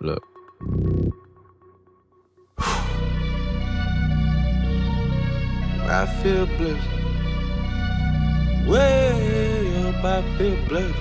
Look. I feel blessed. Way up, I feel blessed.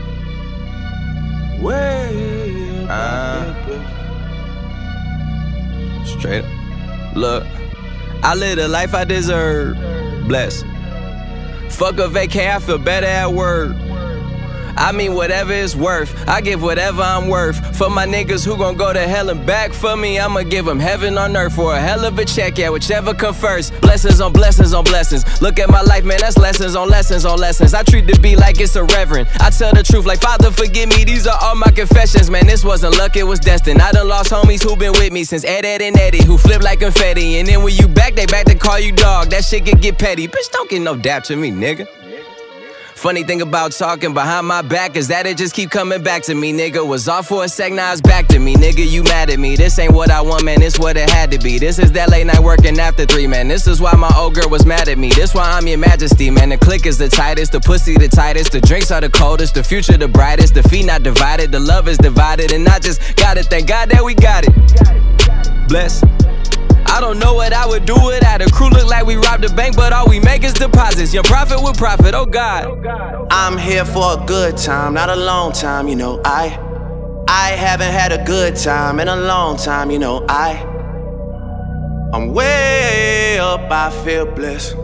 Way up, I feel blessed. Straight up. Look, I live the life I deserve. Blessed. Fuck a vacay, I feel better at work. I mean whatever it's worth, I give whatever I'm worth. For my niggas who gon' go to hell and back for me, I'ma give them heaven on earth for a hell of a check, yeah, whichever come first. Blessings on blessings on blessings. Look at my life, man, that's lessons on lessons on lessons. I treat the beat like it's a reverend. I tell the truth like, Father, forgive me, these are all my confessions. Man, this wasn't luck, it was destined. I done lost homies who been with me since Ed and Eddie, who flip like confetti. And then when you back, they back to call you dog. That shit can get petty. Bitch, don't get no dap to me, nigga. Funny thing about talking behind my back is that it just keep coming back to me, nigga. Was off for a sec, now it's back to me, nigga. You mad at me? This ain't what I want, man. This what it had to be. This is that late night working after 3, man. This is why my old girl was mad at me. This why I'm your majesty, man. The click is the tightest, the pussy the tightest, the drinks are the coldest, the future the brightest, the feet not divided, the love is divided, and I just gotta thank God that we got it. Bless. I don't know what I would do without a crew. Look like we robbed a bank, but all we make is deposits. Your profit with profit, oh God. I'm here for a good time, not a long time, you know. I haven't had a good time in a long time, you know. I'm way up, I feel blessed.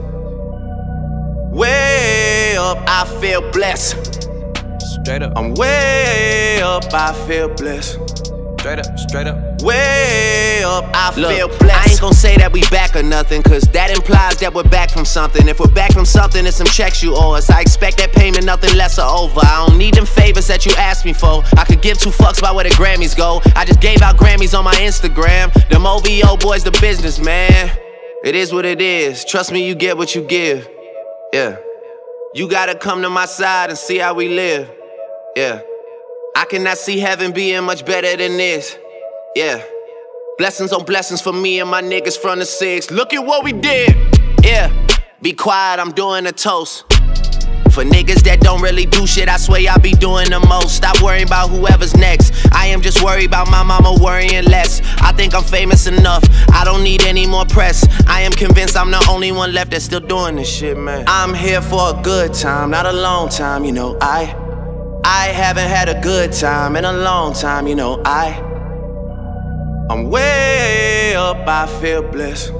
Way up, I feel blessed. Straight up. I'm way up, I feel blessed. Straight up, straight up. Way up, I feel blessed. I ain't gon' say that we back or nothing, cause that implies that we're back from something. If we're back from something, it's some checks you owe us. I expect that payment, nothing less or over. I don't need them favors that you asked me for. I could give 2 fucks about where the Grammys go. I just gave out Grammys on my Instagram. Them OVO boys, the business, man. It is what it is. Trust me, you get what you give. Yeah. You gotta come to my side and see how we live. Yeah. I cannot see heaven being much better than this. Yeah. Blessings on blessings for me and my niggas from the 6. Look at what we did. Yeah. Be quiet, I'm doing a toast. For niggas that don't really do shit, I swear y'all be doing the most. Stop worrying about whoever's next. I am just worried about my mama worrying less. I think I'm famous enough, I don't need any more press. I am convinced I'm the only one left that's still doing this shit, man. I'm here for a good time, not a long time, you know. I haven't had a good time in a long time, you know. I'm way up, I feel blessed.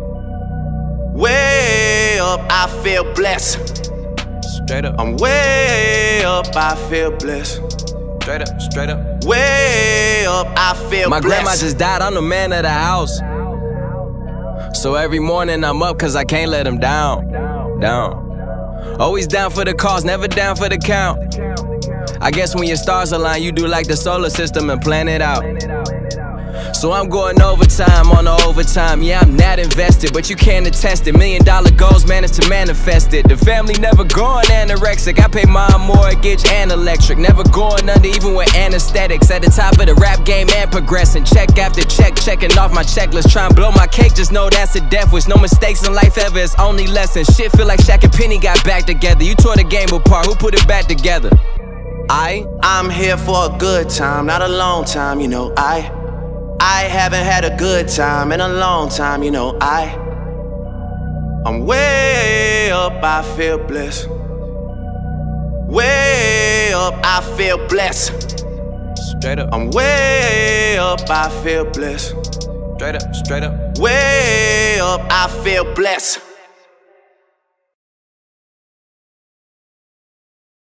Way up, I feel blessed. Straight up. I'm way up, I feel blessed. Straight up, straight up. Way up, I feel blessed. My grandma just died, I'm the man of the house. So every morning I'm up cause I can't let him down. Always down for the cause, never down for the count. I guess when your stars align, you do like the solar system and plan it out. So I'm going overtime on the overtime. Yeah, I'm not invested, but you can't attest it. $1 million goals managed to manifest it. The family never going anorexic. I pay my mortgage and electric. Never going under even with anesthetics. At the top of the rap game and progressing. Check after check, checking off my checklist. Try and blow my cake, just know that's a death wish. No mistakes in life ever, it's only lessons. Shit feel like Shaq and Penny got back together. You tore the game apart, who put it back together? I'm here for a good time, not a long time, you know. I haven't had a good time in a long time, you know. I'm way up, I feel blessed. Way up, I feel blessed. Straight up. I'm way up, I feel blessed. Straight up, straight up. Way up, I feel blessed.